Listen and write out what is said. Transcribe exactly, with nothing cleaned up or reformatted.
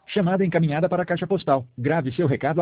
Chamada encaminhada para a caixa postal. Grave seu recado